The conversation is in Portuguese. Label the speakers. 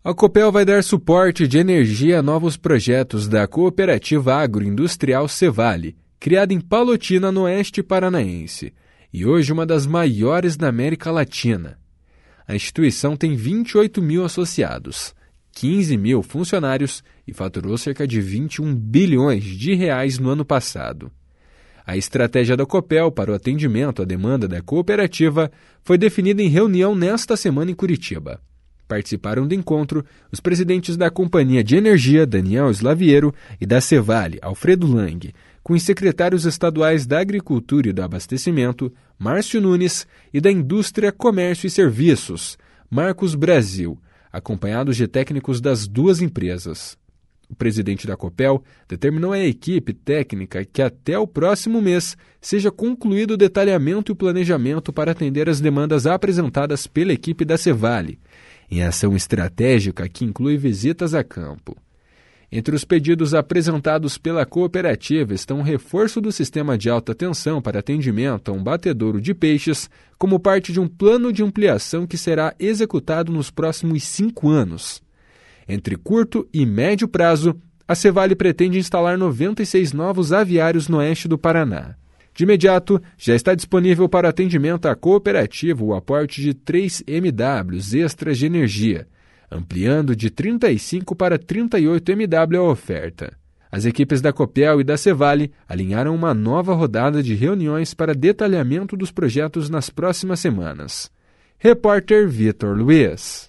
Speaker 1: A Copel vai dar suporte de energia a novos projetos da Cooperativa Agroindustrial Cevale, criada em Palotina, no oeste paranaense, e hoje uma das maiores da América Latina. A instituição tem 28 mil associados, 15 mil funcionários e faturou cerca de 21 bilhões de reais no ano passado. A estratégia da Copel para o atendimento à demanda da cooperativa foi definida em reunião nesta semana em Curitiba. Participaram do encontro os presidentes da Companhia de Energia, Daniel Slaviero, e da Cevale, Alfredo Lang, com os secretários estaduais da Agricultura e do Abastecimento, Márcio Nunes, e da Indústria, Comércio e Serviços, Marcos Brasil, acompanhados de técnicos das duas empresas. O presidente da Copel determinou à equipe técnica que até o próximo mês seja concluído o detalhamento e o planejamento para atender as demandas apresentadas pela equipe da Cevale, em ação estratégica que inclui visitas a campo. Entre os pedidos apresentados pela cooperativa estão o reforço do sistema de alta tensão para atendimento a um batedouro de peixes, como parte de um plano de ampliação que será executado nos próximos 5 anos. Entre curto e médio prazo, a Cevale pretende instalar 96 novos aviários no oeste do Paraná. De imediato, já está disponível para atendimento à cooperativa o aporte de 3 MWs extras de energia, ampliando de 35 para 38 MW a oferta. As equipes da Copel e da Cevale alinharam uma nova rodada de reuniões para detalhamento dos projetos nas próximas semanas. Repórter Vitor Luiz.